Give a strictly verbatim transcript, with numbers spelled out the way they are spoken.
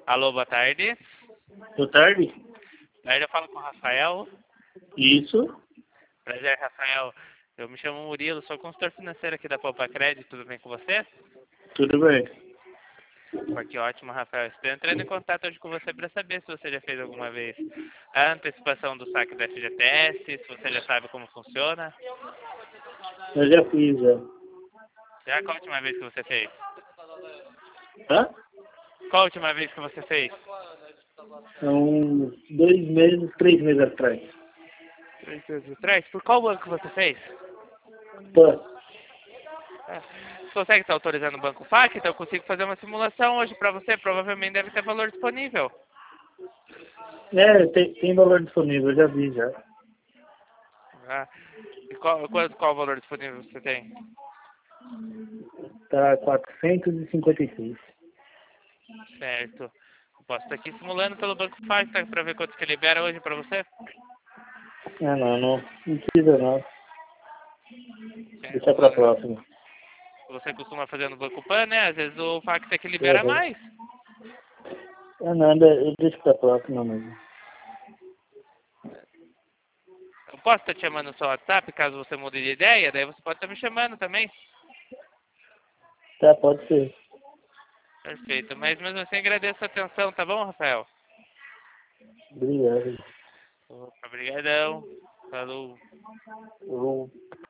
Alô, boa tarde. Boa tarde. Tarde, eu falo com o Rafael. Isso. Prazer, Rafael. Eu me chamo Murilo, sou consultor financeiro aqui da Poupa Crédito. Tudo bem com você? Tudo bem. Pô, que ótimo, Rafael. Estou entrando em contato hoje com você para saber se você já fez alguma vez a antecipação do saque da F G T S, se você já sabe como funciona. Eu já fiz, já. Já qual a última vez que você fez? Hã? Qual a última vez que você fez? Há uns dois meses, três meses atrás. Três meses atrás? Por qual banco você fez? Pô, Ah, Você consegue estar autorizando o Banco F A Q? Então eu consigo fazer uma simulação hoje para você. Provavelmente deve ter valor disponível. é, tem, tem valor disponível, eu já vi, já. Ah, e qual, qual, qual o valor disponível você tem? Tá quatrocentos e cinquenta e seis. Certo. Eu posso estar aqui simulando pelo Banco F A Q, tá, para ver quanto que libera hoje para você? Ah, não, não, não precisa não. Deixa pra Certo. próxima. Você costuma fazer no Banco Pan, né? Às vezes o F A Q é que libera Uhum. mais. Ah, não, eu deixo pra próxima mesmo. Eu posso estar te chamando no seu WhatsApp, caso você mude de ideia, daí você pode estar me chamando também. Tá, pode ser. Perfeito. Mas mesmo assim agradeço a atenção, tá bom, Rafael? Obrigado. Obrigadão. Falou. Eu